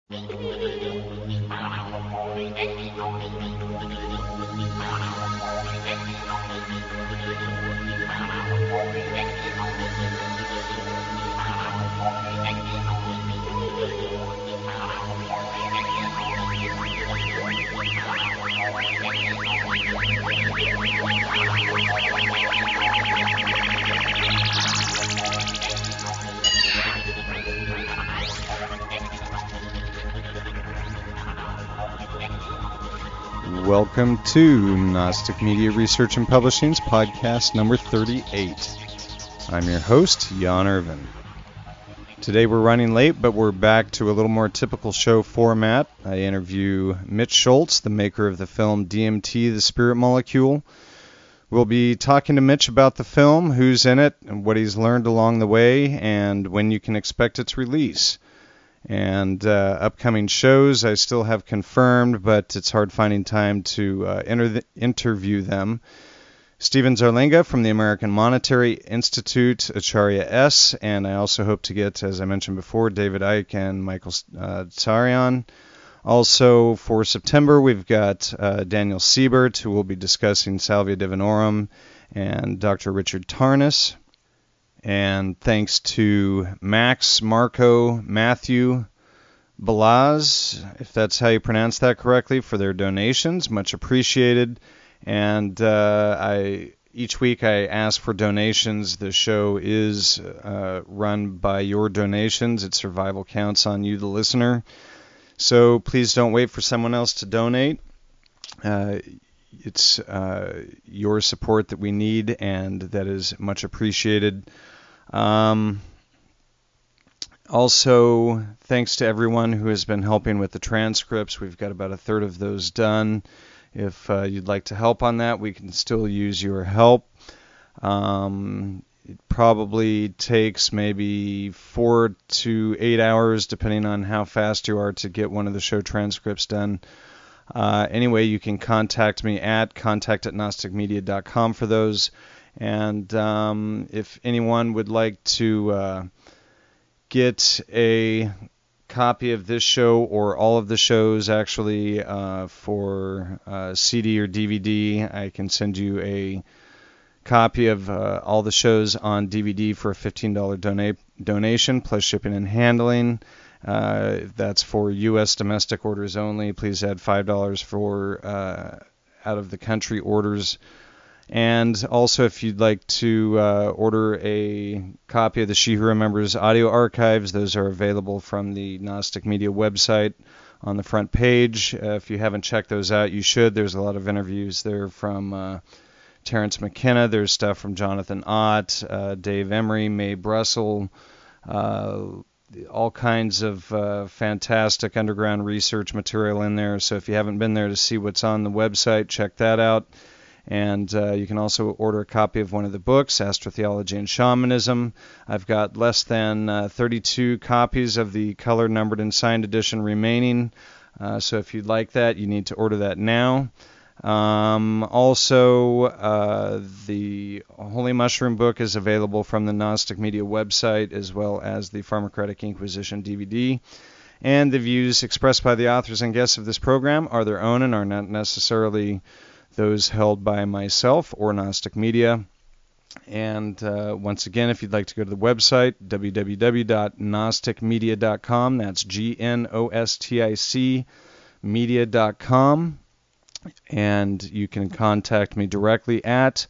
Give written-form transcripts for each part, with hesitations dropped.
Welcome to Gnostic Media Research and Publishing's podcast number 38. I'm your host, Jan Irvin. Today we're running late, but we're back to a little more typical show format. I interview Mitch Schultz, the maker of the film DMT, The Spirit Molecule. We'll be talking to Mitch about the film, who's in it, and what he's learned along the way, and when you can expect its release. And upcoming shows I still have confirmed, but it's hard finding time to interview them. Stephen Zarlenga from the American Monetary Institute, Acharya S., and I also hope to get, as I mentioned before, David Icke and Michael Tsarion. Also for September, we've got Daniel Siebert, who will be discussing Salvia Divinorum, and Dr. Richard Tarnas. And thanks to Max, Marco, Matthew, Balaz, if that's how you pronounce that correctly, for their donations. Much appreciated. And each week I ask for donations. The show is run by your donations. Its survival counts on you, the listener. So please don't wait for someone else to donate. It's your support that we need, and that is much appreciated. Also, thanks to everyone who has been helping with the transcripts. We've got about a third of those done. If you'd like to help on that, we can still use your help. It probably takes maybe 4 to 8 hours, depending on how fast you are, to get one of the show transcripts done. Anyway, you can contact me at contact@gnosticmedia.com for those. And if anyone would like to get a copy of this show or all of the shows, actually, for CD or DVD, I can send you a copy of all the shows on DVD for a $15 donation plus shipping and handling. That's for U.S. domestic orders only. Please add $5 for out-of-the-country orders. And also, if you'd like to order a copy of the She Who Remembers audio archives, those are available from the Gnostic Media website on the front page. If you haven't checked those out, you should. There's a lot of interviews there from Terence McKenna. There's stuff from Jonathan Ott, Dave Emery, Mae Brussel, all kinds of fantastic underground research material in there. So if you haven't been there to see what's on the website, check that out. And you can also order a copy of one of the books, Astrotheology and Shamanism. I've got less than 32 copies of the color, numbered, and signed edition remaining. So if you'd like that, you need to order that now. Also, the Holy Mushroom book is available from the Gnostic Media website, as well as the Pharmacratic Inquisition DVD. And the views expressed by the authors and guests of this program are their own and are not necessarily those held by myself or Gnostic Media. And once again, if you'd like to go to the website, www.gnosticmedia.com, that's GNOSTIC media.com, and you can contact me directly at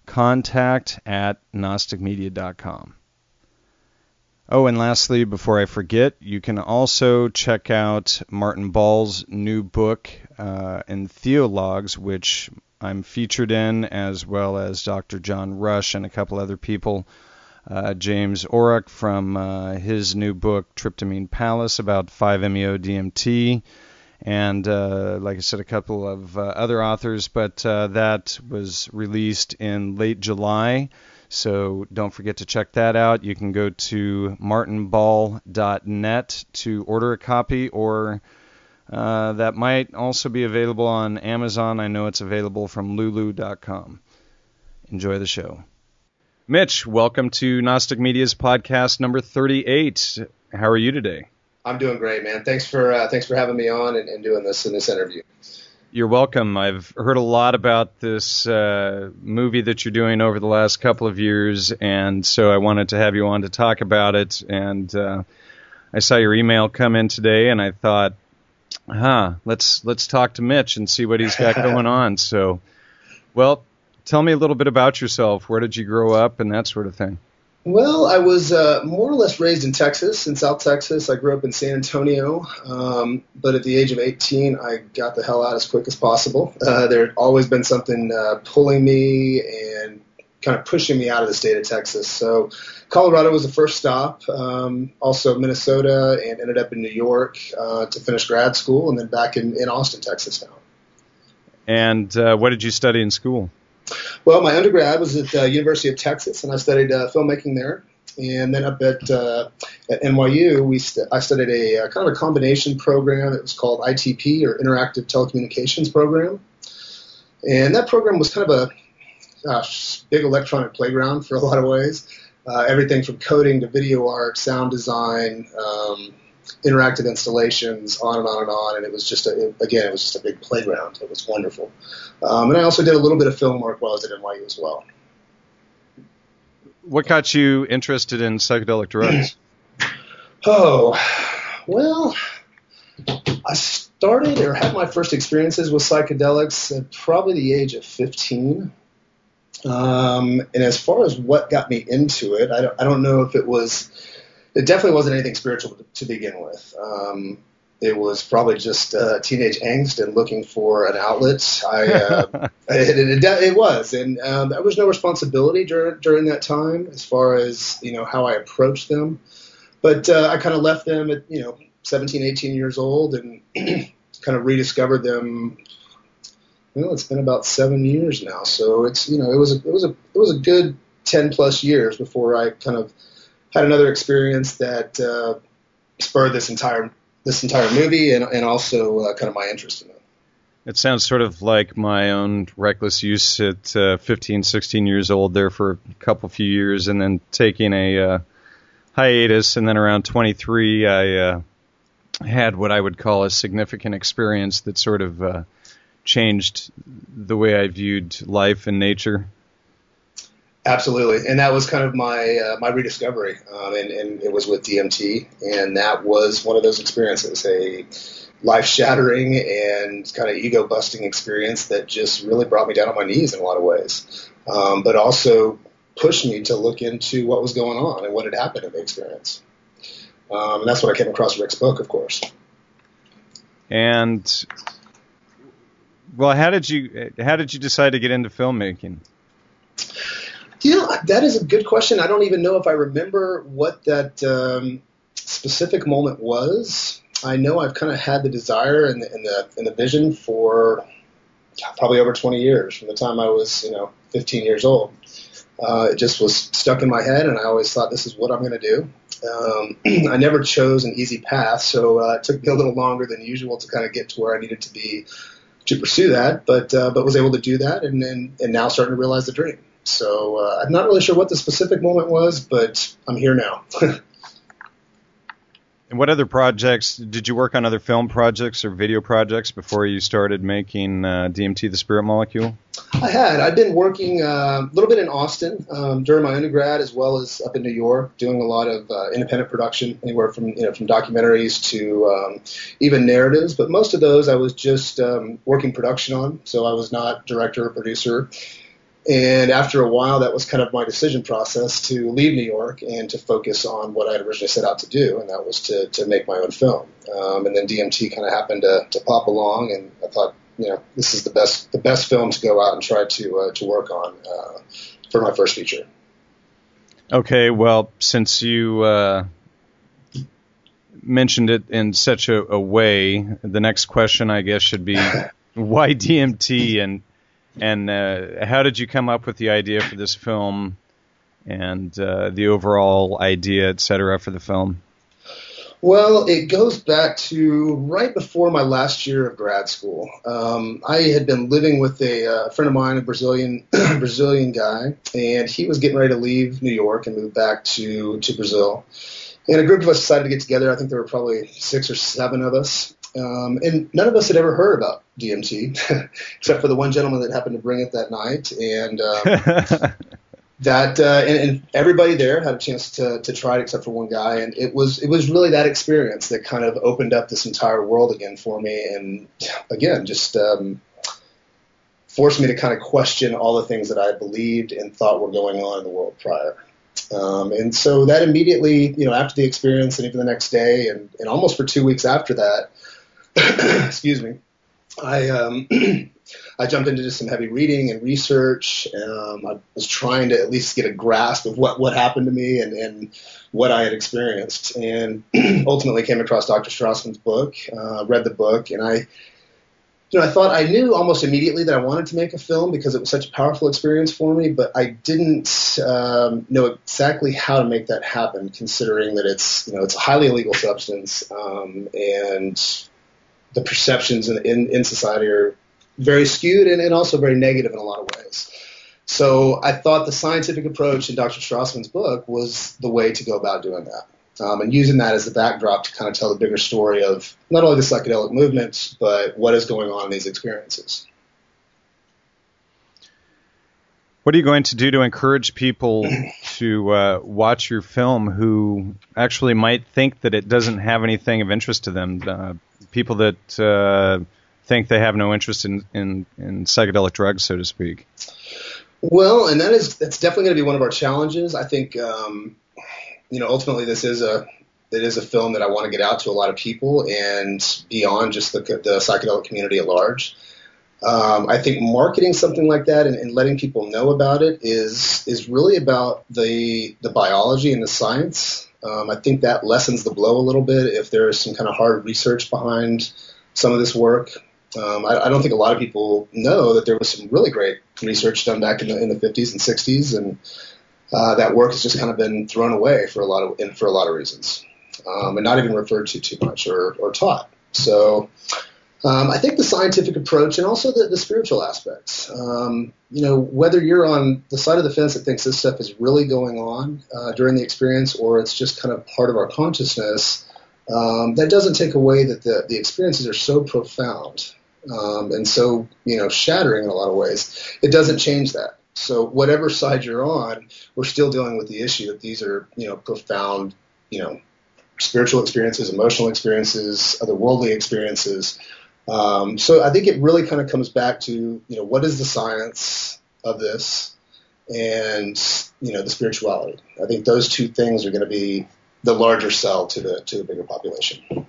contact@gnosticmedia.com. Oh, and lastly, before I forget, you can also check out Martin Ball's new book, in Theologues, which I'm featured in, as well as Dr. John Rush and a couple other people. James Orrock from his new book, Tryptamine Palace, about 5-MeO-DMT. And like I said, a couple of other authors, but that was released in late July. So don't forget to check that out. You can go to martinball.net to order a copy, or that might also be available on Amazon. I know it's available from lulu.com. Enjoy the show. Mitch, welcome to Gnostic Media's podcast number 38. How are you today? I'm doing great, man. Thanks for having me on and doing this interview. You're welcome. I've heard a lot about this movie that you're doing over the last couple of years, and so I wanted to have you on to talk about it. And I saw your email come in today, and I thought, let's talk to Mitch and see what he's got going on. So, well, tell me a little bit about yourself. Where did you grow up and that sort of thing? Well, I was more or less raised in Texas, in South Texas. I grew up in San Antonio, but at the age of 18, I got the hell out as quick as possible. There had always been something pulling me and kind of pushing me out of the state of Texas. So Colorado was the first stop, also Minnesota, and ended up in New York to finish grad school, and then back in Austin, Texas now. And what did you study in school? Well, my undergrad was at the University of Texas, and I studied filmmaking there. And then up at NYU, I studied a kind of a combination program. It was called ITP, or Interactive Telecommunications Program. And that program was kind of a big electronic playground for a lot of ways. Everything from coding to video art, sound design, interactive installations, on and on and on, and it was just a big playground. It was wonderful. And I also did a little bit of film work while I was at NYU as well. What got you interested in psychedelic drugs? Oh, well, I started or had my first experiences with psychedelics at probably the age of 15. And as far as what got me into it, I don't know if it definitely wasn't anything spiritual to begin with. It was probably just teenage angst and looking for an outlet. It was, and there was no responsibility during that time as far as how I approached them. But I kind of left them at 17, 18 years old, and kind of rediscovered them. Well, it's been about 7 years now, so it's it was a good 10 plus years before I kind of had another experience that spurred this entire movie and also kind of my interest in it. It sounds sort of like my own reckless use at 15, 16 years old there for a few years, and then taking a hiatus, and then around 23 I had what I would call a significant experience that sort of changed the way I viewed life and nature. Absolutely, and that was kind of my rediscovery, and it was with DMT, and that was one of those experiences, a life-shattering and kind of ego-busting experience that just really brought me down on my knees in a lot of ways, but also pushed me to look into what was going on and what had happened in the experience. And that's when I came across Rick's book, of course. And well, how did you decide to get into filmmaking? That is a good question. I don't even know if I remember what that specific moment was. I know I've kind of had the desire and the vision for probably over 20 years, from the time I was 15 years old. It just was stuck in my head, and I always thought, this is what I'm going to do. I never chose an easy path, so it took me a little longer than usual to kind of get to where I needed to be to pursue that, but was able to do that, and now starting to realize the dream. So I'm not really sure what the specific moment was, but I'm here now. And what other projects, did you work on other film projects or video projects before you started making DMT, the Spirit Molecule? I had. I'd been working a little bit in Austin during my undergrad, as well as up in New York, doing a lot of independent production, anywhere from documentaries to even narratives. But most of those I was just working production on, so I was not director or producer. And after a while, that was kind of my decision process to leave New York and to focus on what I had originally set out to do, and that was to make my own film. And then DMT kind of happened to pop along, and I thought, this is the best film to go out and try to work on for my first feature. Okay, well, since you mentioned it in such a way, the next question, I guess, should be why DMT, and how did you come up with the idea for this film and the overall idea, et cetera, for the film? Well, it goes back to right before my last year of grad school. I had been living with a friend of mine, a Brazilian guy, and he was getting ready to leave New York and move back to Brazil. And a group of us decided to get together. I think there were probably 6 or 7 of us. And none of us had ever heard about DMT, except for the one gentleman that happened to bring it that night. And and everybody there had a chance to try it except for one guy. And it was really that experience that kind of opened up this entire world again for me. And again, just forced me to kind of question all the things that I believed and thought were going on in the world prior. And so that immediately, after the experience and even the next day and almost for 2 weeks after that, excuse me, I jumped into just some heavy reading and research. I was trying to at least get a grasp of what happened to me and what I had experienced, and ultimately came across Dr. Strassman's book, read the book, and I thought I knew almost immediately that I wanted to make a film because it was such a powerful experience for me, but I didn't know exactly how to make that happen, considering that it's a highly illegal substance, and the perceptions in society are very skewed and also very negative in a lot of ways. So I thought the scientific approach in Dr. Strassman's book was the way to go about doing that. And using that as the backdrop to kind of tell the bigger story of not only the psychedelic movement, but what is going on in these experiences. What are you going to do to encourage people to watch your film who actually might think that it doesn't have anything of interest to them? People that think they have no interest in psychedelic drugs, so to speak. Well, and that's definitely going to be one of our challenges. I think ultimately it is a film that I want to get out to a lot of people and beyond just the psychedelic community at large. I think marketing something like that and letting people know about it is really about the biology and the science. I think that lessens the blow a little bit if there is some kind of hard research behind some of this work. I don't think a lot of people know that there was some really great research done back in the 50s and 60s, and that work has just kind of been thrown away for a lot of reasons, and not even referred to too much or taught. So I think the scientific approach and also the spiritual aspects, whether you're on the side of the fence that thinks this stuff is really going on during the experience or it's just kind of part of our consciousness, that doesn't take away that the experiences are so profound and so shattering in a lot of ways. It doesn't change that. So whatever side you're on, we're still dealing with the issue that these are profound spiritual experiences, emotional experiences, otherworldly experiences. So I think it really kind of comes back to, what is the science of this and, the spirituality. I think those two things are going to be the larger sell to the bigger population.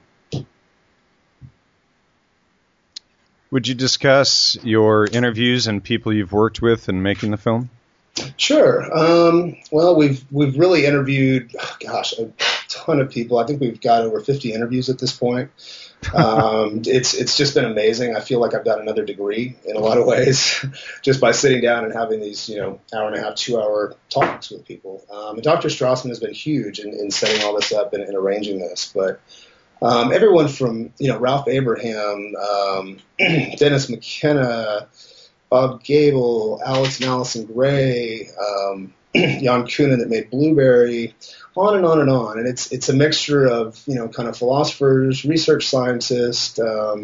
Would you discuss your interviews and people you've worked with in making the film? Sure. Well, we've really interviewed, a ton of people. I think we've got over 50 interviews at this point. It's just been amazing. I feel like I've got another degree in a lot of ways just by sitting down and having these, hour and a half, 2 hour talks with people. And Dr. Strassman has been huge in setting all this up and arranging this. But everyone from, Ralph Abraham, Dennis McKenna, Bob Gable, Alex and Allison Gray, Jan Kunin that made Blueberry, on and on and on. And it's a mixture of, kind of philosophers, research scientists,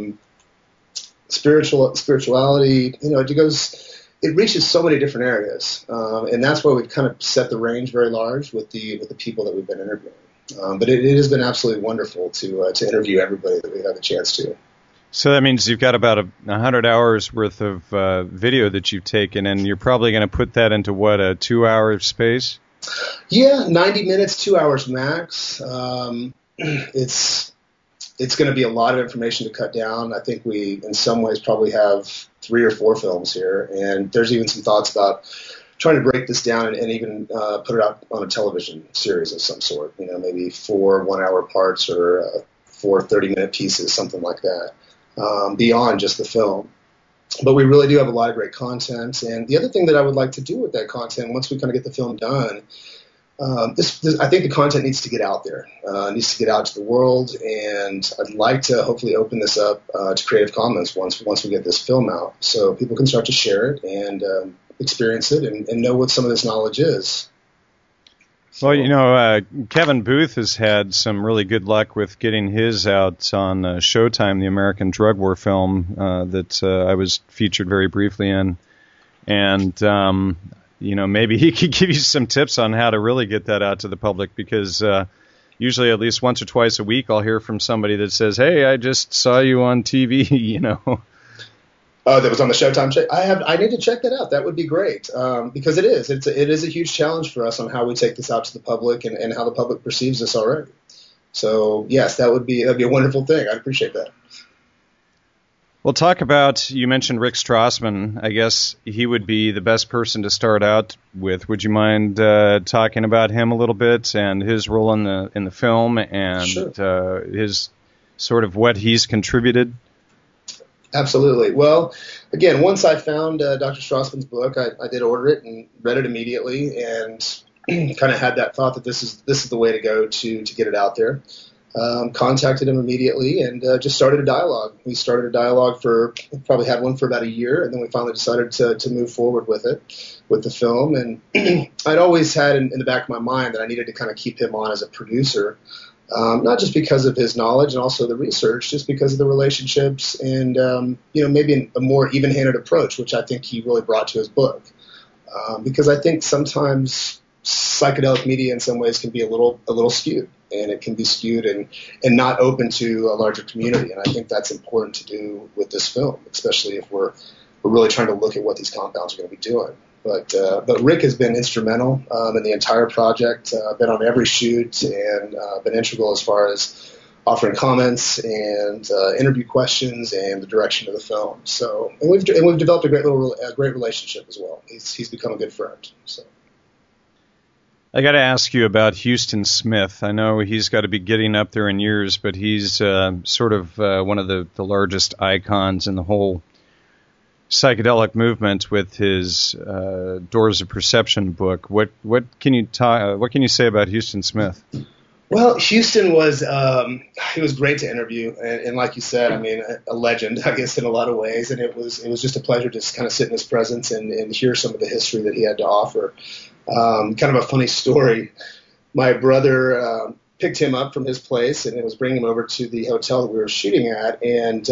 spirituality, it reaches so many different areas. And that's why we've kind of set the range very large with the people that we've been interviewing. But it has been absolutely wonderful to interview everybody that we've had the chance to. So that means you've got about 100 hours worth of video that you've taken, and you're probably going to put that into what, a 2-hour space? Yeah, 90 minutes, 2 hours max. It's going to be a lot of information to cut down. I think we, in some ways, probably have 3 or 4 films here, and there's even some thoughts about trying to break this down and even put it out on a television series of some sort, maybe 4 1-hour parts or 4 30-minute pieces, something like that, beyond just the film. But we really do have a lot of great content. And the other thing that I would like to do with that content, once we kind of get the film done, I think the content needs to get out there, needs to get out to the world. And I'd like to hopefully open this up to Creative Commons once we get this film out, so people can start to share it and experience it and know what some of this knowledge is. Well, Kevin Booth has had some really good luck with getting his out on Showtime, the American drug war film that I was featured very briefly in. And, maybe he could give you some tips on how to really get that out to the public, because usually at least once or twice a week I'll hear from somebody that says, hey, I just saw you on TV, Oh, that was on the Showtime show. I need to check that out. That would be great, because it is a huge challenge for us on how we take this out to the public and how the public perceives us already. So yes, that'd be a wonderful thing. I'd appreciate that. Well, you mentioned Rick Strassman. I guess he would be the best person to start out with. Would you mind talking about him a little bit and his role in the film and Sure. His sort of what he's contributed? Absolutely. Well, again, once I found Dr. Strassman's book, I did order it and read it immediately, and kind of had that thought that this is the way to go to get it out there. Contacted him immediately and just started a dialogue. We started a dialogue probably had one for about a year, and then we finally decided to move forward with the film. And I'd always had in the back of my mind that I needed to kind of keep him on as a producer. Not just because of his knowledge and also the research, just because of the relationships and, maybe a more even-handed approach, which I think he really brought to his book. Because I think sometimes psychedelic media in some ways can be a little skewed, and it can be skewed and not open to a larger community. And I think that's important to do with this film, especially if we're really trying to look at what these compounds are going to be doing. But Rick has been instrumental in the entire project, been on every shoot, and been integral as far as offering comments and interview questions and the direction of the film. So, and we've developed a great relationship as well. He's become a good friend. So. I got to ask you about Huston Smith. I know he's got to be getting up there in years, but he's sort of one of the largest icons in the whole psychedelic movement with his Doors of Perception book. What can you say about Huston Smith? Well, Huston was he was great to interview, and like you said, I mean, a legend, I guess, in a lot of ways. And it was just a pleasure to kind of sit in his presence and hear some of the history that he had to offer. Kind of a funny story. My brother picked him up from his place and was bringing him over to the hotel that we were shooting at, and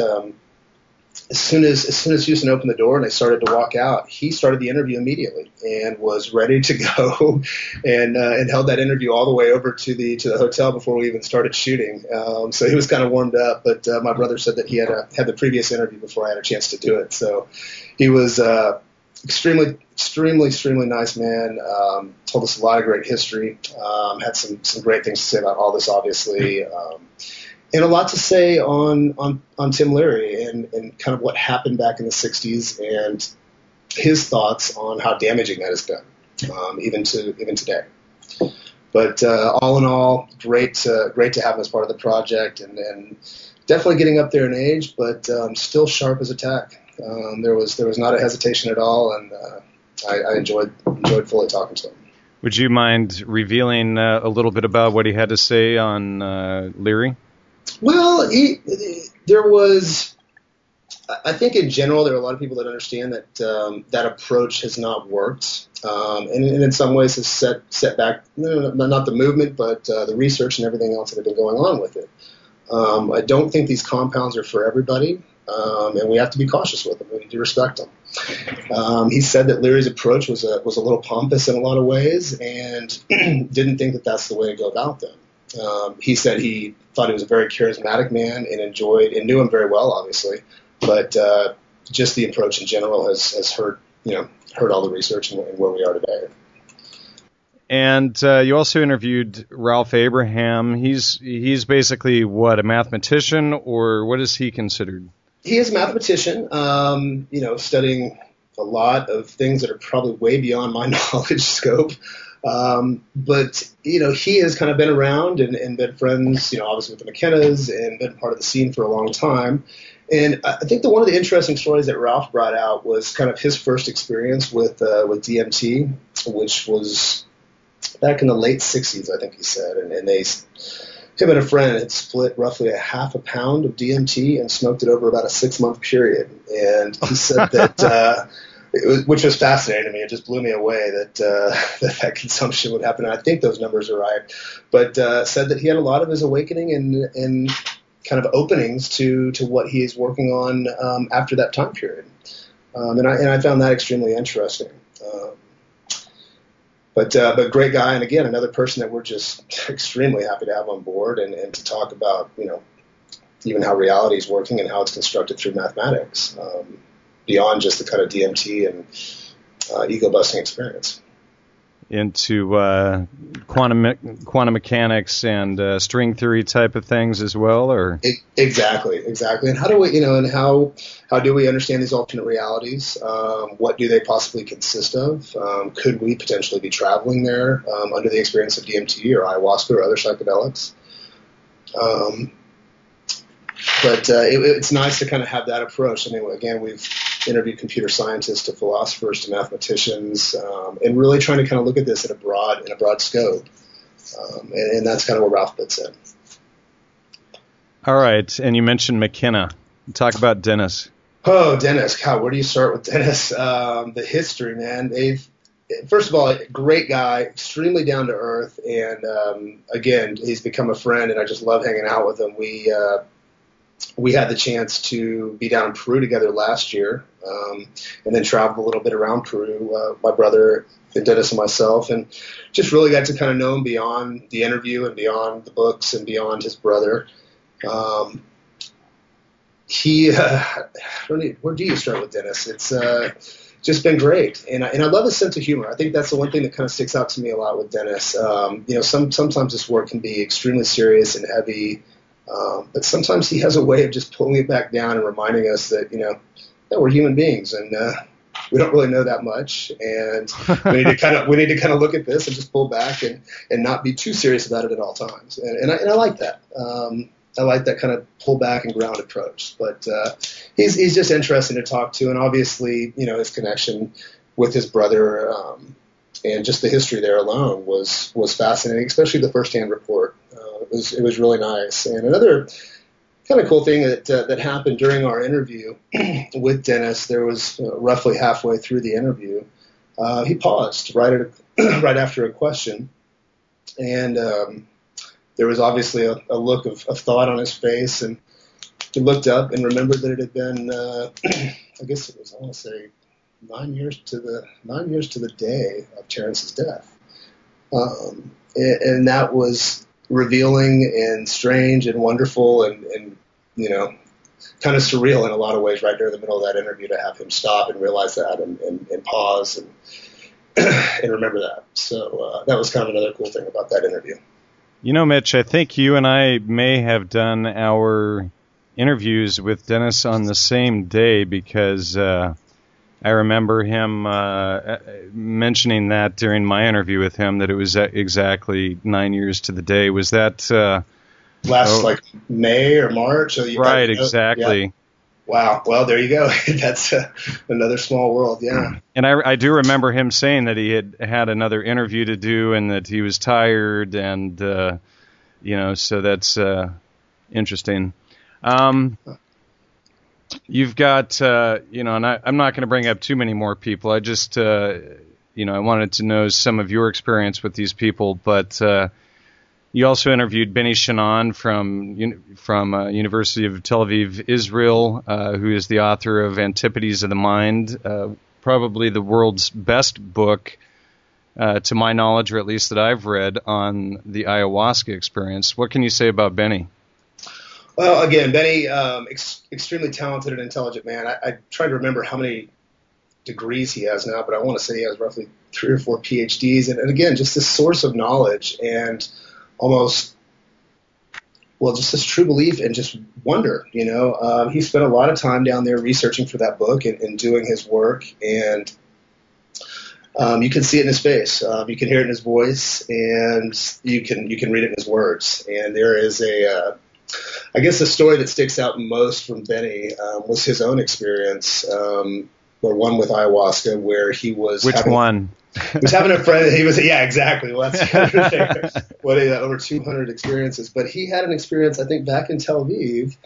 as soon as Huston opened the door and they started to walk out, he started the interview immediately and was ready to go, and held that interview all the way over to the hotel before we even started shooting. So he was kind of warmed up, but my brother said that he had the previous interview before I had a chance to do it. So he was extremely nice man. Told us a lot of great history. Had some great things to say about all this, obviously. And a lot to say on Tim Leary and kind of what happened back in the 60s and his thoughts on how damaging that has been, even today. But all in all, great to have him as part of the project, and definitely getting up there in age, but still sharp as a tack. There was not a hesitation at all, and I enjoyed fully talking to him. Would you mind revealing a little bit about what he had to say on Leary? Well, I think in general, there are a lot of people that understand that that approach has not worked, and in some ways has set back, not the movement, but the research and everything else that had been going on with it. I don't think these compounds are for everybody, and we have to be cautious with them. We need to respect them. He said that Leary's approach was a little pompous in a lot of ways, and didn't think that that's the way to go about them. He said he thought he was a very charismatic man and knew him very well, obviously, but just the approach in general has hurt all the research and where we are today. And you also interviewed Ralph Abraham. He's basically what, a mathematician, or what is he considered? He is a mathematician, studying a lot of things that are probably way beyond my knowledge scope. But he has kind of been around and been friends, obviously with the McKennas, and been part of the scene for a long time. And I think that one of the interesting stories that Ralph brought out was kind of his first experience with DMT, which was back in the late 60s, I think he said. And him and a friend had split roughly a half a pound of DMT and smoked it over about a 6-month period. And he said that which was fascinating to me. It just blew me away that that consumption would happen. And I think those numbers are right, but said that he had a lot of his awakening and kind of openings to what he is working on after that time period, and I found that extremely interesting. But great guy, and again, another person that we're just extremely happy to have on board and to talk about, even how reality is working and how it's constructed through mathematics, beyond just the kind of DMT and ego-busting experience. Into quantum mechanics and string theory type of things as well, or exactly. And how do we, how do we understand these alternate realities? What do they possibly consist of? Could we potentially be traveling there under the experience of DMT or ayahuasca or other psychedelics? But it's nice to kind of have that approach. I mean, again, we've interviewed computer scientists to philosophers to mathematicians, and really trying to kind of look at this in a broad scope. And that's kind of where Ralph fits in. All right, and you mentioned McKenna. Talk about Dennis. Oh, Dennis. God, where do you start with Dennis? The history, man. First of all, a great guy, extremely down to earth, and again, he's become a friend, and I just love hanging out with him. We had the chance to be down in Peru together last year, and then travel a little bit around Peru, my brother and Dennis and myself, and just really got to kind of know him beyond the interview and beyond the books and beyond his brother. Where do you start with Dennis? It's just been great, and I love his sense of humor. I think that's the one thing that kind of sticks out to me a lot with Dennis. Sometimes this work can be extremely serious and heavy. But sometimes he has a way of just pulling it back down and reminding us that, that we're human beings and we don't really know that much. And we need to kind of look at this and just pull back and not be too serious about it at all times. And I like that. I like that kind of pull back and ground approach. But he's just interesting to talk to. And obviously, his connection with his brother and just the history there alone was fascinating, especially the firsthand report. It was really nice. And another kind of cool thing that happened during our interview with Dennis, there was roughly halfway through the interview, he paused right after a question, and there was obviously a look of thought on his face, and he looked up and remembered that it had been, I guess it was, I want to say, 9 years to the day of Terrence's death, and that was revealing and strange and wonderful and kind of surreal in a lot of ways right there in the middle of that interview to have him stop and realize that and pause and remember that. So that was kind of another cool thing about that interview. Mitch, I think you and I may have done our interviews with Dennis on the same day because I remember him mentioning that during my interview with him, that it was exactly 9 years to the day. Was that like May or March? So right, exactly. Yeah. Wow. Well, there you go. That's another small world. Yeah. And I do remember him saying that he had another interview to do and that he was tired, and so that's interesting. You've got, and I'm not going to bring up too many more people. I just, I wanted to know some of your experience with these people. But you also interviewed Benny Shannon from University of Tel Aviv, Israel, who is the author of Antipodes of the Mind, probably the world's best book, to my knowledge, or at least that I've read, on the ayahuasca experience. What can you say about Benny? Well, again, Benny, extremely talented and intelligent man. I tried to remember how many degrees he has now, but I want to say he has roughly 3 or 4 PhDs. And again, just this source of knowledge and almost, just this true belief and just wonder, He spent a lot of time down there researching for that book and doing his work. And you can see it in his face. You can hear it in his voice, and you can read it in his words. And there is I guess the story that sticks out most from Benny was his own experience, or one with ayahuasca, where he was. Which one? He was having a friend. He was, yeah, exactly. Well, that's over 200 experiences. But he had an experience, I think, back in Tel Aviv,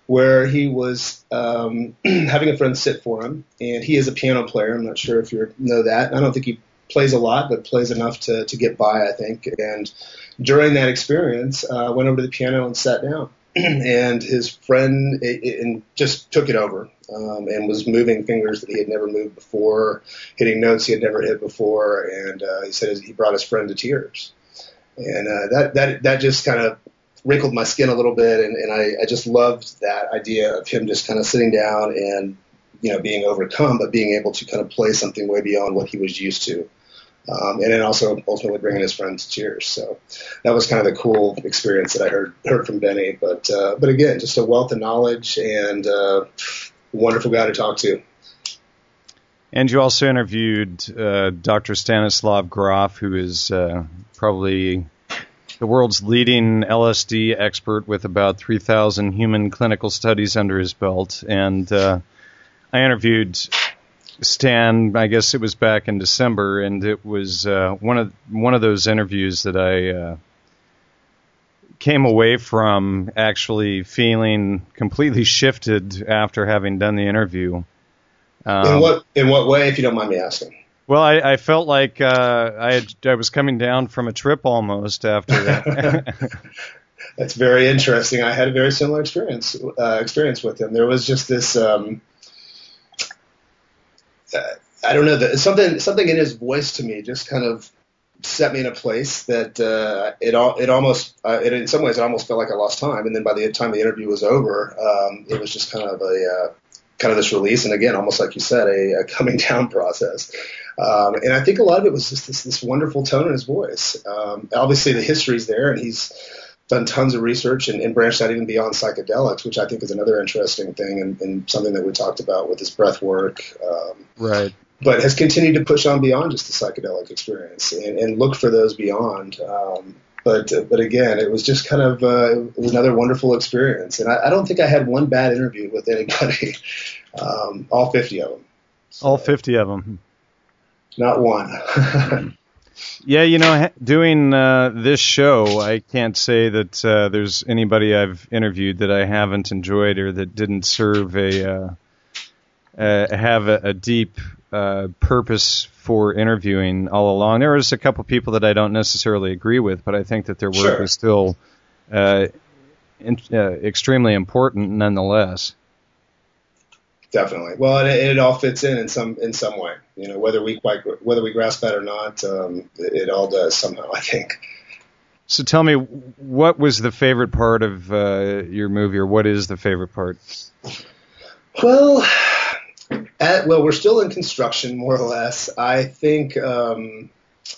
where he was having a friend sit for him, and he is a piano player. I'm not sure if you know that. I don't think he plays a lot, but plays enough to get by, I think. And during that experience, went over to the piano and sat down. And his friend just took it over and was moving fingers that he had never moved before, hitting notes he had never hit before. And he said he brought his friend to tears. And that just kind of wrinkled my skin a little bit. And I just loved that idea of him just kind of sitting down and, being overcome, but being able to kind of play something way beyond what he was used to. And then also ultimately bringing his friend to tears. So that was kind of the cool experience that I heard from Benny. But again, just a wealth of knowledge and wonderful guy to talk to. And you also interviewed Dr. Stanislav Grof, who is probably the world's leading LSD expert with about 3,000 human clinical studies under his belt. And I interviewed Stan, I guess it was back in December, and it was one of those interviews that I came away from actually feeling completely shifted after having done the interview. In what way, if you don't mind me asking? Well, I felt like I was coming down from a trip almost after that. That's very interesting. I had a very similar experience with him. There was just this. I don't know, something in his voice to me just kind of set me in a place that it in some ways it almost felt like I lost time. And then by the time the interview was over, it was just kind of this release. And again, almost like you said, a coming down process. And I think a lot of it was just this wonderful tone in his voice. Obviously the history's there, and he's done tons of research and branched out even beyond psychedelics, which I think is another interesting thing and something that we talked about with his breath work. Right. But has continued to push on beyond just the psychedelic experience and look for those beyond. But again, it was just kind of it was another wonderful experience. And I don't think I had one bad interview with anybody, all 50 of them. So, all 50 of them. Not one. Yeah, doing this show, I can't say that there's anybody I've interviewed that I haven't enjoyed or that didn't serve have a deep purpose for interviewing all along. There was a couple people that I don't necessarily agree with, but I think that their work is still extremely important nonetheless. Definitely. Well, it all fits in some way. Whether we grasp that or not, it all does somehow, I think. So tell me, what was the favorite part of your movie, or what is the favorite part? Well, we're still in construction, more or less. I think I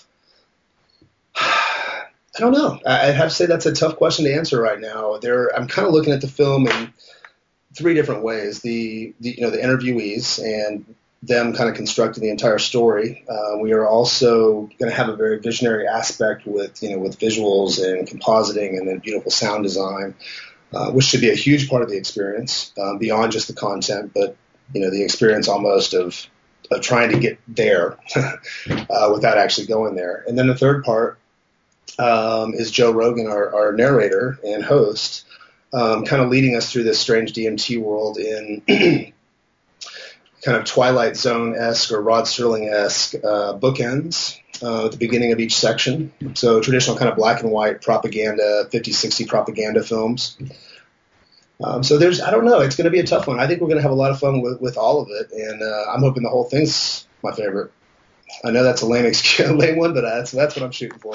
don't know. I'd have to say that's a tough question to answer right now. I'm kind of looking at the film in three different ways. The interviewees and them kind of constructing the entire story. We are also going to have a very visionary aspect with visuals and compositing and then beautiful sound design, which should be a huge part of the experience beyond just the content, but the experience almost of trying to get there without actually going there. And then the third part is Joe Rogan, our narrator and host, kind of leading us through this strange DMT world in kind of Twilight Zone-esque or Rod Serling-esque bookends at the beginning of each section. So traditional kind of black and white propaganda, 50, 60 propaganda films. So I don't know, it's going to be a tough one. I think we're going to have a lot of fun with all of it, and I'm hoping the whole thing's my favorite. I know that's a lame one, but that's what I'm shooting for.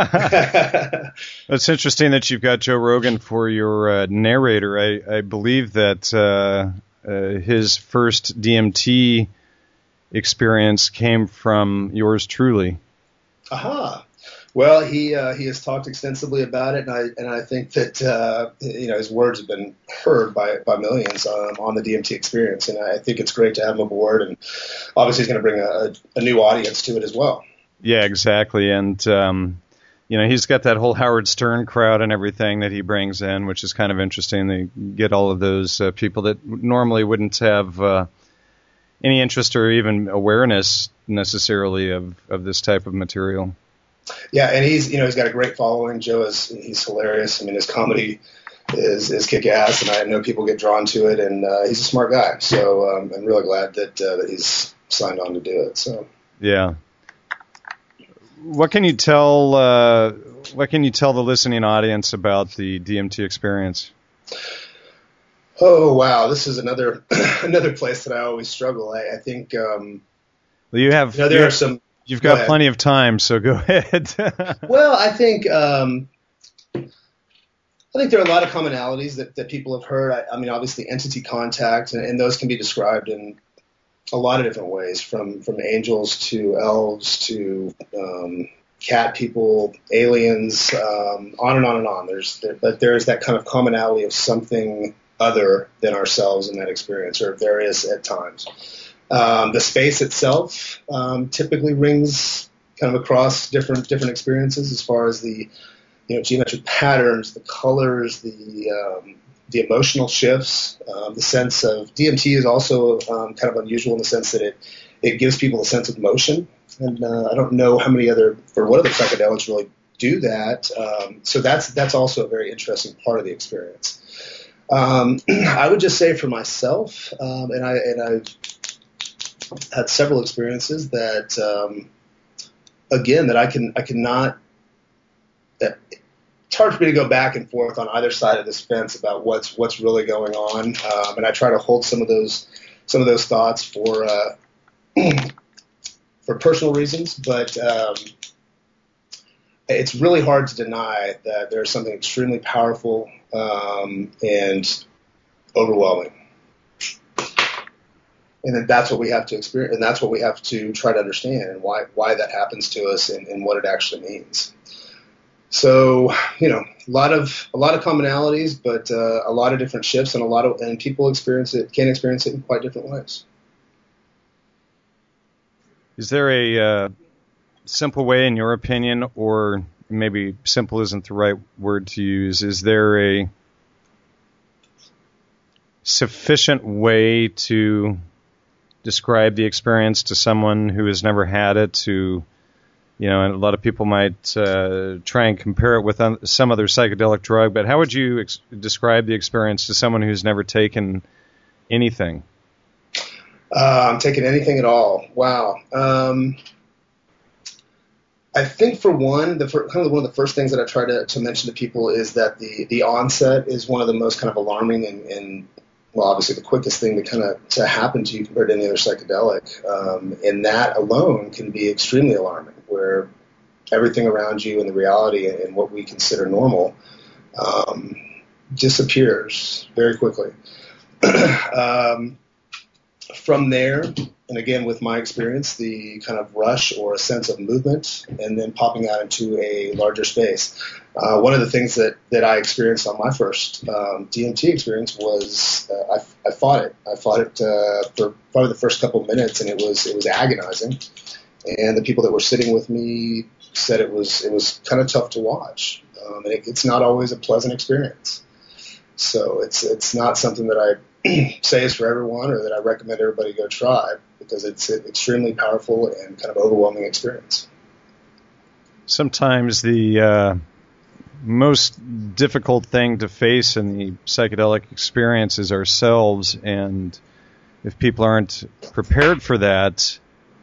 It's interesting that you've got Joe Rogan for your narrator. I believe that his first DMT experience came from yours truly. Aha. Well, he has talked extensively about it, and I think that his words have been heard by millions on the DMT experience, and I think it's great to have him aboard, and obviously he's going to bring a new audience to it as well. Yeah, exactly, and he's got that whole Howard Stern crowd and everything that he brings in, which is kind of interesting. They get all of those people that normally wouldn't have any interest or even awareness necessarily of this type of material. Yeah, and he's got a great following. Joe he's hilarious. I mean, his comedy is kick ass, and I know people get drawn to it, and he's a smart guy. So I'm really glad that he's signed on to do it. So yeah. What can you tell? What can you tell the listening audience about the DMT experience? Oh wow, this is another place that I always struggle. I think well, are some. You've got plenty of time, so go ahead. Well, I think there are a lot of commonalities that people have heard. I mean, obviously, entity contact, and those can be described in a lot of different ways, from angels to elves to cat people, aliens, on and on and on. There is that kind of commonality of something other than ourselves in that experience, or there is at times. The space itself typically rings kind of across different experiences as far as the geometric patterns, the colors, the emotional shifts. The sense of DMT is also kind of unusual in the sense that it gives people a sense of motion, and I don't know what other psychedelics really do that. So that's also a very interesting part of the experience. I would just say for myself, and I've had several experiences that, again, that I cannot. It's hard for me to go back and forth on either side of this fence about what's really going on, and I try to hold some of those thoughts for personal reasons, but it's really hard to deny that there's something extremely powerful and overwhelming. And that's what we have to experience, and that's what we have to try to understand, and why that happens to us, and what it actually means. So, a lot of commonalities, but a lot of different shifts, and people can experience it in quite different ways. Is there a simple way, in your opinion, or maybe simple isn't the right word to use? Is there a sufficient way to describe the experience to someone who has never had it? And a lot of people might try and compare it with some other psychedelic drug, but how would you describe the experience to someone who's never taken anything? Taken anything at all? Wow. I think for one, one of the first things that I try to mention to people is that the onset is one of the most kind of alarming and well, obviously the quickest thing to happen to you compared to any other psychedelic. And that alone can be extremely alarming, where everything around you and the reality and what we consider normal disappears very quickly. From there, and again with my experience, the kind of rush or a sense of movement and then popping out into a larger space. One of the things that I experienced on my first DMT experience was I fought it. I fought it for probably the first couple of minutes, and it was agonizing. And the people that were sitting with me said it was kind of tough to watch, and it's not always a pleasant experience. So it's not something that I say is for everyone, or that I recommend everybody go try, because it's an extremely powerful and kind of overwhelming experience. Sometimes the most difficult thing to face in the psychedelic experience is ourselves, and if people aren't prepared for that,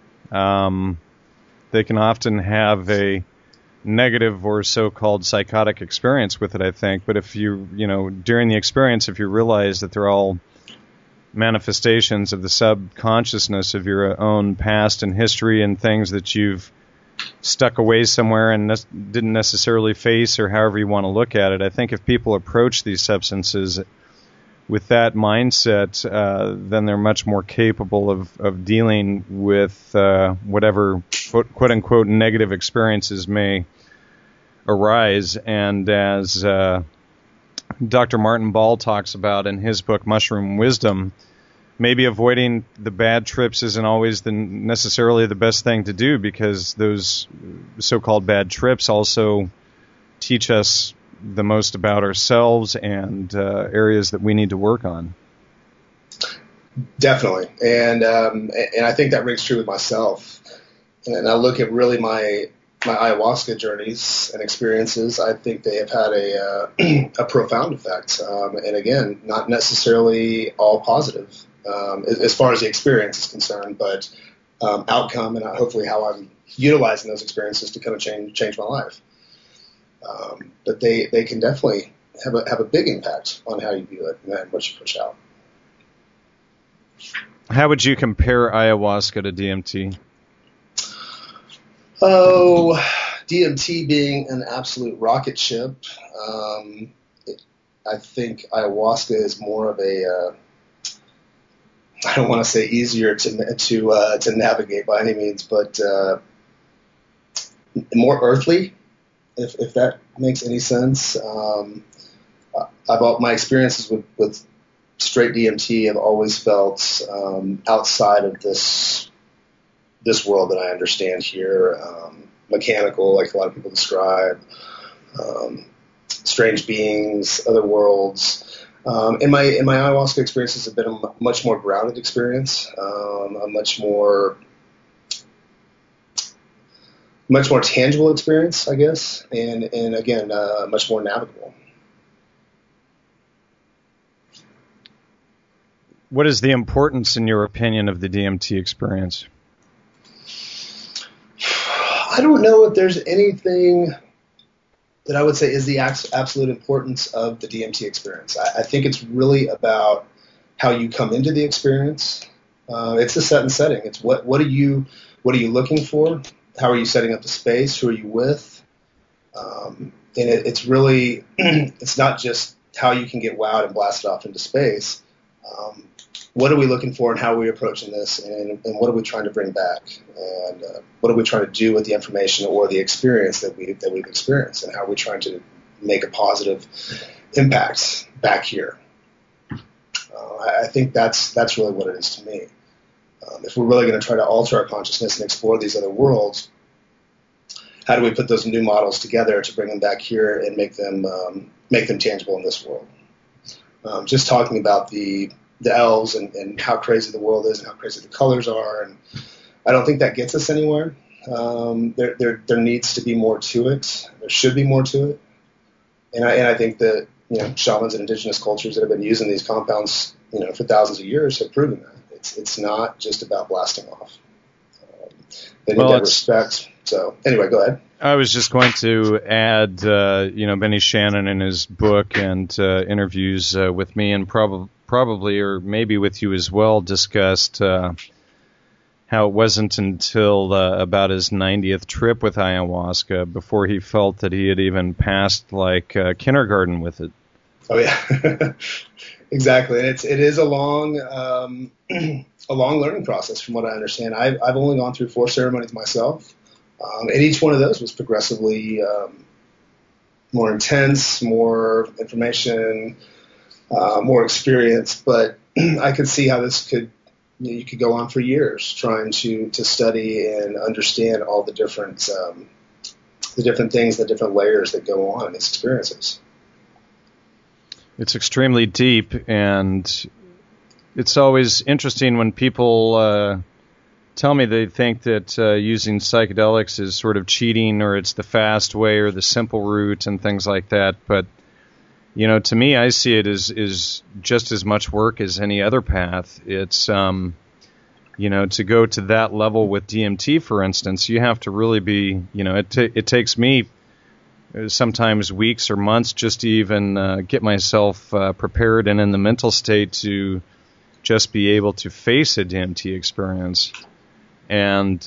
they can often have a negative or so-called psychotic experience with it, I think. But if during the experience, if you realize that they're all manifestations of the subconsciousness of your own past and history and things that you've stuck away somewhere and didn't necessarily face, or however you want to look at it, I think if people approach these substances with that mindset, then they're much more capable of dealing with whatever quote-unquote negative experiences may arise. And as Dr. Martin Ball talks about in his book Mushroom Wisdom, maybe avoiding the bad trips isn't always necessarily the best thing to do, because those so-called bad trips also teach us the most about ourselves and areas that we need to work on. Definitely, and I think that rings true with myself. And I look at really my ayahuasca journeys and experiences, I think they have had a profound effect. And again, not necessarily all positive as far as the experience is concerned, but outcome and hopefully how I'm utilizing those experiences to kind of change my life. But they can definitely have a big impact on how you view it and what you push out. How would you compare ayahuasca to DMT? Oh, DMT being an absolute rocket ship. I think ayahuasca is more of a I don't want to say easier to navigate by any means, but more earthly, if that makes any sense. My experiences with straight DMT have always felt outside of this world that I understand here, mechanical, like a lot of people describe, strange beings, other worlds. And my ayahuasca experiences have been a much more grounded experience, a much more tangible experience, I guess, and again, much more navigable. What is the importance, in your opinion, of the DMT experience? I don't know if there's anything that I would say is the absolute importance of the DMT experience. I think it's really about how you come into the experience. It's the set and setting. It's what are you looking for? How are you setting up the space? Who are you with? And it's really it's not just how you can get wowed and blasted off into space. What are we looking for, and how are we approaching this, and what are we trying to bring back, and what are we trying to do with the information or the experience that we've experienced, and how are we trying to make a positive impact back here? I think that's really what it is to me. If we're really going to try to alter our consciousness and explore these other worlds, how do we put those new models together to bring them back here and make them tangible in this world? Just talking about the elves and how crazy the world is and how crazy the colors are, and I don't think that gets us anywhere. There needs to be more to it. There should be more to it, and I think that shamans and indigenous cultures that have been using these compounds for thousands of years have proven that it's not just about blasting off. They need that respect. So anyway, go ahead. I was just going to add, Benny Shannon in his book and interviews with me and probably, or maybe with you as well, discussed how it wasn't until about his 90th trip with ayahuasca before he felt that he had even passed kindergarten with it. Oh yeah, exactly. And it is a long learning process from what I understand. I've only gone through 4 ceremonies myself, and each one of those was progressively more intense, more information, more experience, but I could see how this you could go on for years trying to study and understand all the different things, the different layers that go on in these experiences. It's extremely deep, and it's always interesting when people tell me they think that using psychedelics is sort of cheating, or it's the fast way or the simple route and things like that, but to me, I see it as just as much work as any other path. It's, to go to that level with DMT, for instance, you have to really be, it takes me sometimes weeks or months just to even get myself prepared and in the mental state to just be able to face a DMT experience. And,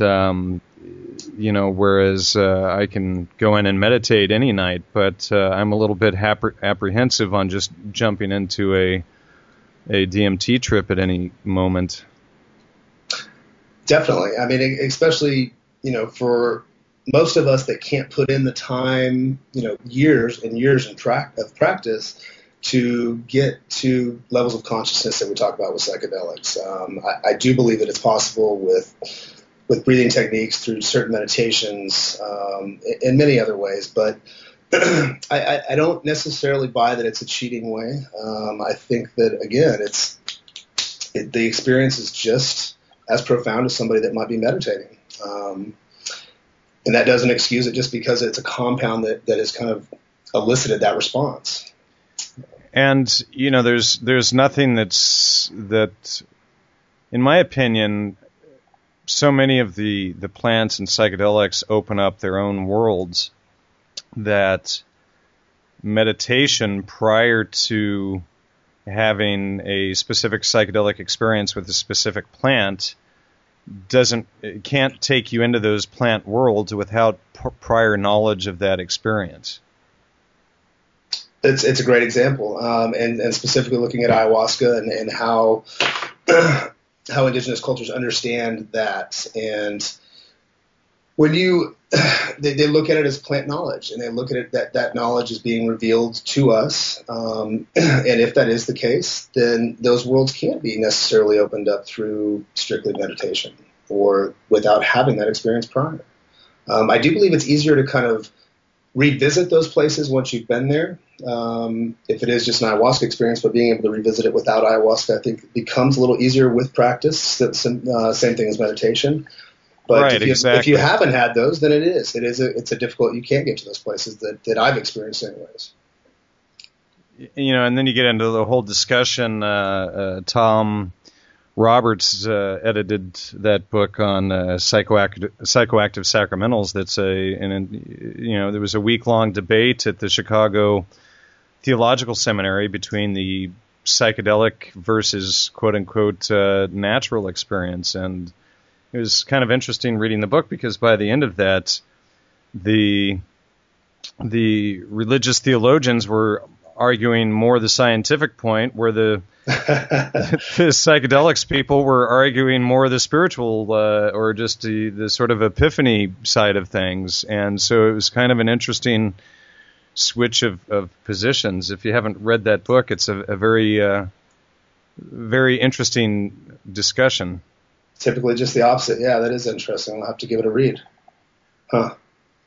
whereas I can go in and meditate any night, but I'm a little bit apprehensive on just jumping into a DMT trip at any moment. Definitely. I mean, especially, for most of us that can't put in the time, years and years of practice to get to levels of consciousness that we talk about with psychedelics. I do believe that it's possible with breathing techniques, through certain meditations, in many other ways, but I don't necessarily buy that it's a cheating way. I think that, again, the experience is just as profound as somebody that might be meditating. And that doesn't excuse it just because it's a compound that has kind of elicited that response. And, there's nothing that, in my opinion, so many of the plants and psychedelics open up their own worlds that meditation prior to having a specific psychedelic experience with a specific plant can't take you into those plant worlds without prior knowledge of that experience. It's a great example, and specifically looking at ayahuasca and how how indigenous cultures understand that. And when they look at it as plant knowledge, and they look at it that knowledge is being revealed to us, and if that is the case, then those worlds can't be necessarily opened up through strictly meditation or without having that experience prior. I do believe it's easier to kind of revisit those places once you've been there. If it is just an ayahuasca experience, but being able to revisit it without ayahuasca, I think becomes a little easier with practice. That's same thing as meditation. But right, if you haven't had those, then it's a difficult. You can't get to those places that I've experienced anyways. And then you get into the whole discussion. Tom Roberts edited that book on psychoactive sacramentals. There was a week-long debate at the Chicago Theological Seminary between the psychedelic versus quote-unquote natural experience. And it was kind of interesting reading the book because by the end of that, the religious theologians were arguing more the scientific point, where the psychedelics people were arguing more the spiritual or just the sort of epiphany side of things. And so it was kind of an interesting switch of positions. If you haven't read that book, it's a very, very interesting discussion. Typically just the opposite. Yeah, that is interesting. I'll have to give it a read. Huh.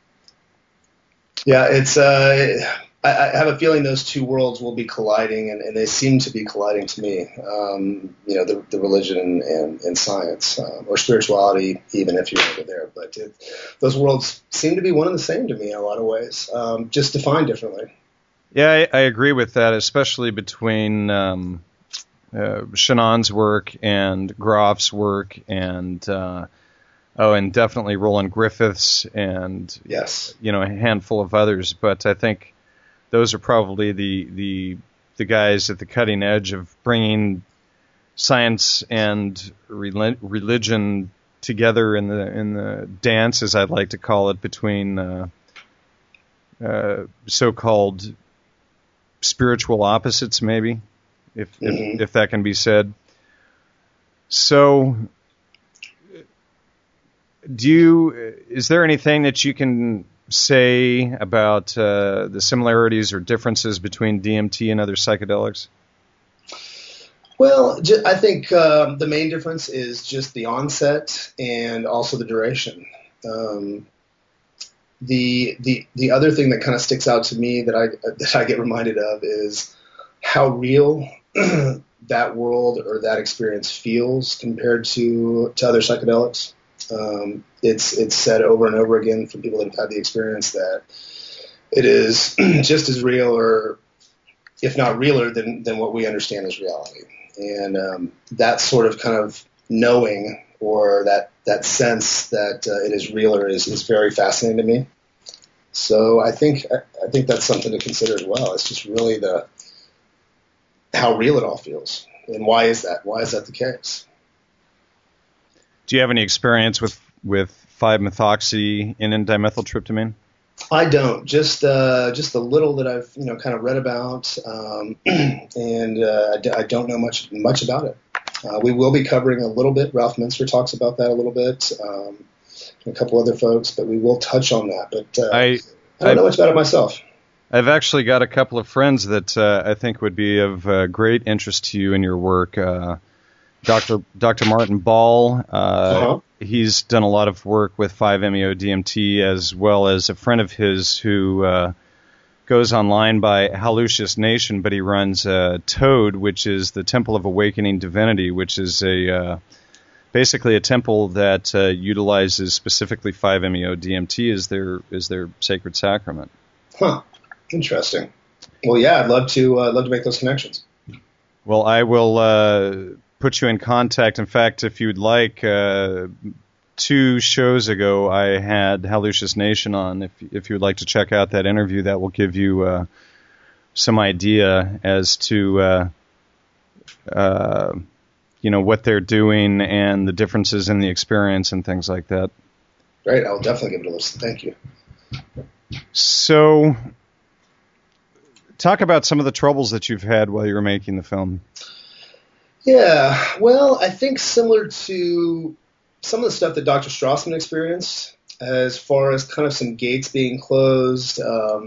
Yeah, it's I have a feeling those two worlds will be colliding, and they seem to be colliding to me. The religion and science, or spirituality, even if you're over there. But those worlds seem to be one and the same to me in a lot of ways, just defined differently. Yeah, I agree with that, especially between Shannon's work and Groff's work, and definitely Roland Griffiths, and yes, a handful of others. But I think those are probably the guys at the cutting edge of bringing science and religion together in the dance, as I'd like to call it, between so-called spiritual opposites, maybe, if that can be said. So, is there anything that you can say about the similarities or differences between DMT and other psychedelics? Well, I think the main difference is just the onset and also the duration. The other thing that kind of sticks out to me that I get reminded of is how real that world or that experience feels compared to other psychedelics. It's said over and over again from people that have had the experience that it is just as real, or if not realer, than what we understand as reality. And that sort of kind of knowing, or that sense that it is realer is very fascinating to me. So I think that's something to consider as well. It's just really how real it all feels, and why is that? Why is that the case? Do you have any experience with 5-methoxy N-dimethyltryptamine? I don't. Just a little that I've kind of read about, and I don't know much about it. We will be covering a little bit. Ralph Minster talks about that a little bit, and a couple other folks, but we will touch on that. But I don't know much about it myself. I've actually got a couple of friends that I think would be of great interest to you in your work. Dr. Martin Ball, he's done a lot of work with 5-MeO-DMT, as well as a friend of his who goes online by Hallucious Nation, but he runs Toad, which is the Temple of Awakening Divinity, which is a basically a temple that utilizes specifically 5-MeO-DMT as their sacred sacrament. Huh. Interesting. Well, yeah, I'd love to make those connections. Well, I will put you in contact. In fact, if you'd like, 2 shows ago, I had Hallucious Nation on. If you would like to check out that interview, that will give you some idea as to what they're doing and the differences in the experience and things like that. Great, I'll definitely give it a listen. Thank you. So, talk about some of the troubles that you've had while you were making the film. Yeah, well, I think similar to some of the stuff that Dr. Strassman experienced, as far as kind of some gates being closed,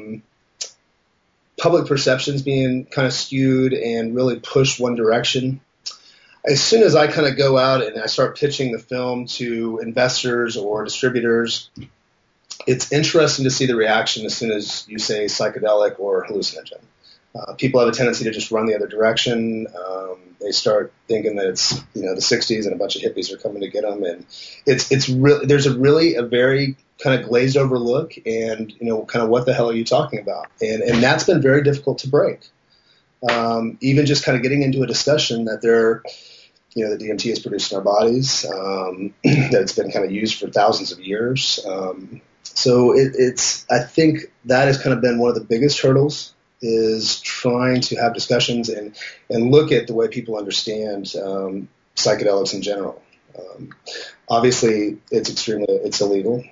public perceptions being kind of skewed and really pushed one direction. As soon as I kind of go out and I start pitching the film to investors or distributors, it's interesting to see the reaction as soon as you say psychedelic or hallucinogen. People have a tendency to just run the other direction. They start thinking that it's the 60s and a bunch of hippies are coming to get them, and it's really there's a very kind of glazed over look, and kind of what the hell are you talking about? And that's been very difficult to break. Even just kind of getting into a discussion that the DMT is produced in our bodies, that it's been kind of used for thousands of years. So I think that has kind of been one of the biggest hurdles, is trying to have discussions and look at the way people understand psychedelics in general. Obviously, it's illegal,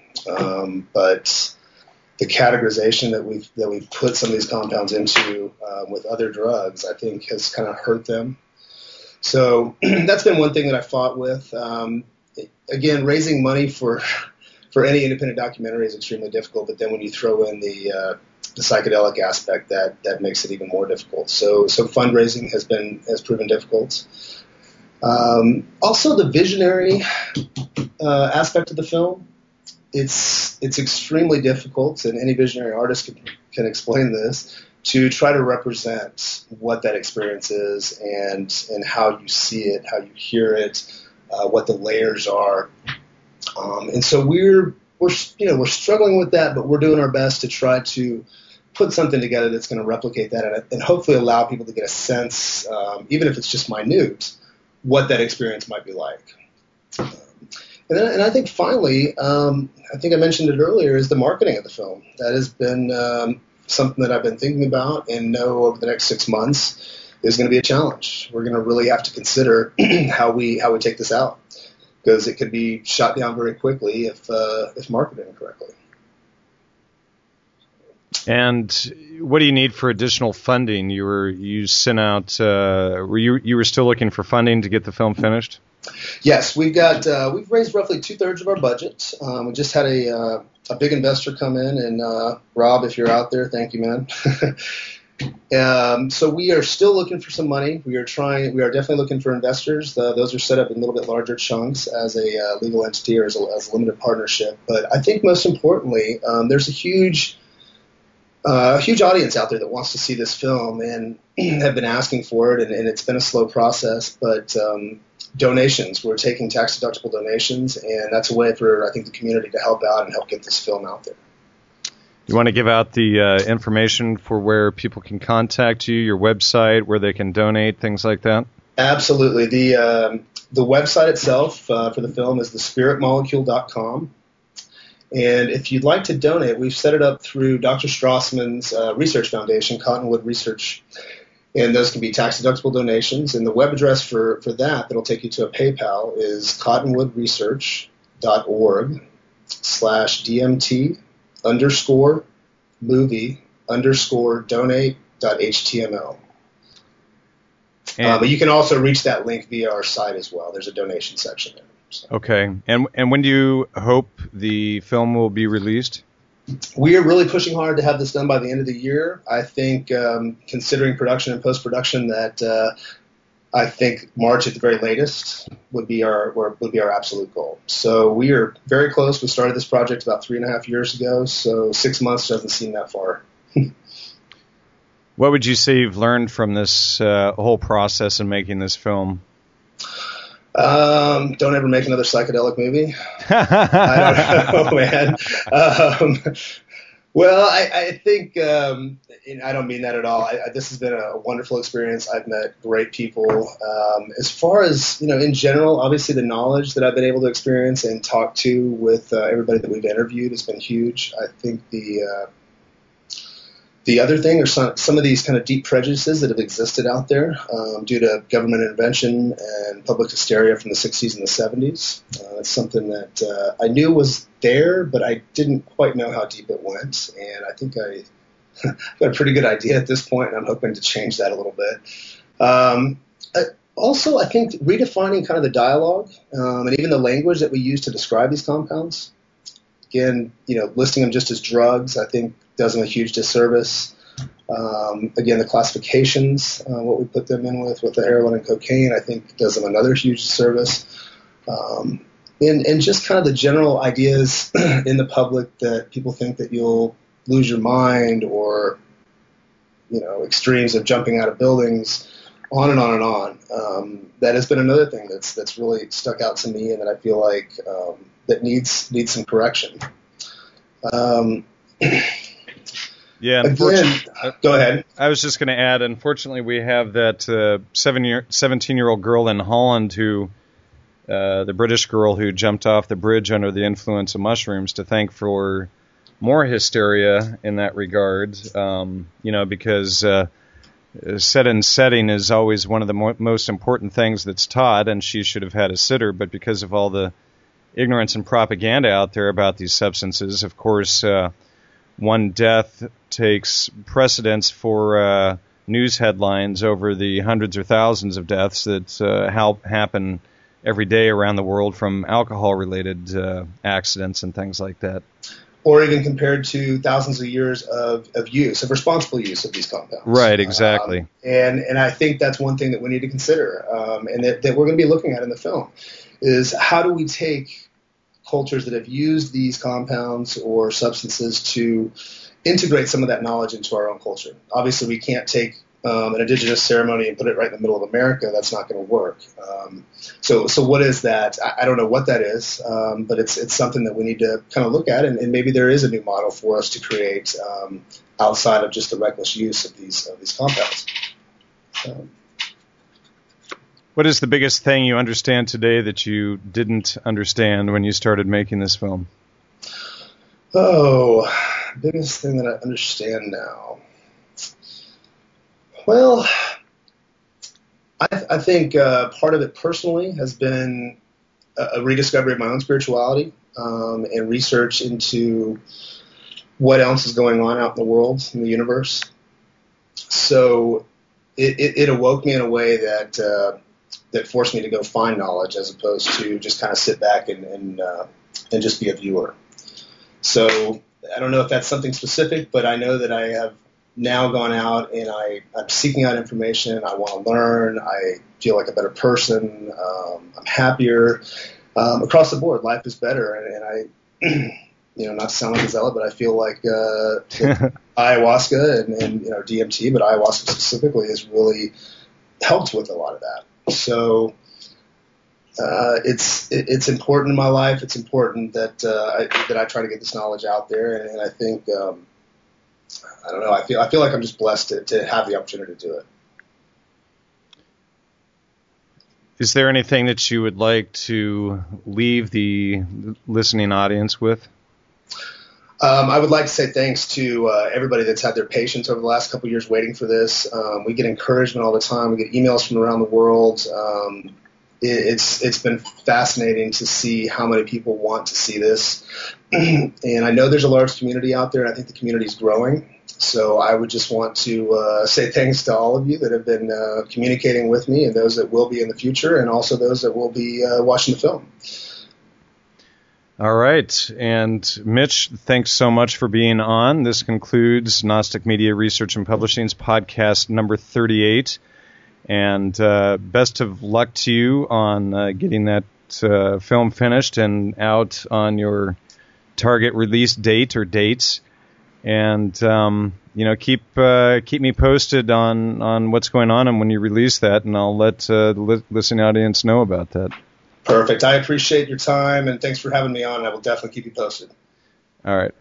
but the categorization that we've put some of these compounds into with other drugs, I think, has kind of hurt them. So that's been one thing that I fought with. Again, raising money for any independent documentary is extremely difficult, but then when you throw in the psychedelic aspect, that makes it even more difficult. So fundraising has proven difficult. Also, the visionary aspect of the film, it's extremely difficult, and any visionary artist can explain this, to try to represent what that experience is and how you see it, how you hear it, what the layers are. And so we're struggling with that, but we're doing our best to try to put something together that's going to replicate that and hopefully allow people to get a sense, even if it's just minute, what that experience might be like. And I think finally, I think I mentioned it earlier, is the marketing of the film. That has been something that I've been thinking about and know over the next 6 months is going to be a challenge. We're going to really have to consider how we take this out, because it could be shot down very quickly if marketed incorrectly. And what do you need for additional funding? You were still looking for funding to get the film finished? Yes, we've raised roughly 2/3 of our budget. We just had a big investor come in, and Rob, if you're out there, thank you, man. So we are still looking for some money. We are definitely looking for investors. Those are set up in a little bit larger chunks as a legal entity or as a limited partnership. But I think most importantly, there's a huge audience out there that wants to see this film and have been asking for it, and it's been a slow process. But donations, we're taking tax-deductible donations, and that's a way for, I think, the community to help out and help get this film out there. You want to give out the information for where people can contact you, your website, where they can donate, things like that? Absolutely. The website itself for the film is thespiritmolecule.com. And if you'd like to donate, we've set it up through Dr. Strassman's research foundation, Cottonwood Research, and those can be tax-deductible donations. And the web address for that'll take you to a PayPal is cottonwood.org/DMT_movie_donate.html. But you can also reach that link via our site as well. There's a donation section there. So. Okay. And when do you hope the film will be released? We are really pushing hard to have this done by the end of the year. I think, considering production and post-production, that I think March at the very latest would be our absolute goal. So we are very close. We started this project about 3.5 years ago, so 6 months doesn't seem that far. What would you say you've learned from this whole process in making this film? Don't ever make another psychedelic movie. I don't know, man. Well, I think, I don't mean that at all. This has been a wonderful experience. I've met great people. As far as, in general, obviously the knowledge that I've been able to experience and talk to with everybody that we've interviewed has been huge. I think the other thing are some of these kind of deep prejudices that have existed out there due to government intervention and public hysteria from the 60s and the 70s. It's something that I knew was there, but I didn't quite know how deep it went. And I think I got a pretty good idea at this point, and I'm hoping to change that a little bit. Also, I think redefining kind of the dialogue and even the language that we use to describe these compounds. Again, listing them just as drugs, I think does them a huge disservice. Again, the classifications, what we put them in with the heroin and cocaine, I think does them another huge disservice. And just kind of the general ideas in the public that people think that you'll lose your mind or, extremes of jumping out of buildings, on and on and on. That has been another thing that's really stuck out to me and that I feel like that needs some correction. Yeah, again, go ahead. I was just going to add, unfortunately, we have that 17-year-old girl in Holland who, the British girl who jumped off the bridge under the influence of mushrooms, to thank for more hysteria in that regard, because set and setting is always one of the most important things that's taught, and she should have had a sitter, but because of all the ignorance and propaganda out there about these substances, of course, one death takes precedence for news headlines over the hundreds or thousands of deaths that happen every day around the world from alcohol-related accidents and things like that. Or even compared to thousands of years of responsible use of these compounds. Right, exactly. And I think that's one thing that we need to consider, and that we're going to be looking at in the film, is how do we take cultures that have used these compounds or substances to integrate some of that knowledge into our own culture. Obviously, we can't take an indigenous ceremony and put it right in the middle of America. That's not going to work. So what is that? I don't know what that is, but it's something that we need to kind of look at, and maybe there is a new model for us to create outside of just the reckless use of these compounds. What is the biggest thing you understand today that you didn't understand when you started making this film? Oh, biggest thing that I understand now. Well, I think part of it personally has been a rediscovery of my own spirituality and research into what else is going on out in the world, in the universe. So it awoke me in a way that forced me to go find knowledge as opposed to just kind of sit back and just be a viewer. So I don't know if that's something specific, but I know that I have now gone out and I'm seeking out information. I want to learn. I feel like a better person. I'm happier. Across the board, life is better. And I, not to sound like a zealot, but I feel like ayahuasca and DMT, but ayahuasca specifically has really helped with a lot of that. So it's important in my life. It's important that I try to get this knowledge out there, and I think I don't know. I feel like I'm just blessed to have the opportunity to do it. Is there anything that you would like to leave the listening audience with? I would like to say thanks to everybody that's had their patience over the last couple of years waiting for this. We get encouragement all the time. We get emails from around the world. It's been fascinating to see how many people want to see this. And I know there's a large community out there, and I think the community is growing. So I would just want to say thanks to all of you that have been communicating with me, and those that will be in the future, and also those that will be watching the film. All right. And Mitch, thanks so much for being on. This concludes Gnostic Media Research and Publishing's podcast number 38. And best of luck to you on getting that film finished and out on your target release date or dates. And, keep me posted on what's going on and when you release that, and I'll let the listening audience know about that. Perfect. I appreciate your time, and thanks for having me on. I will definitely keep you posted. All right.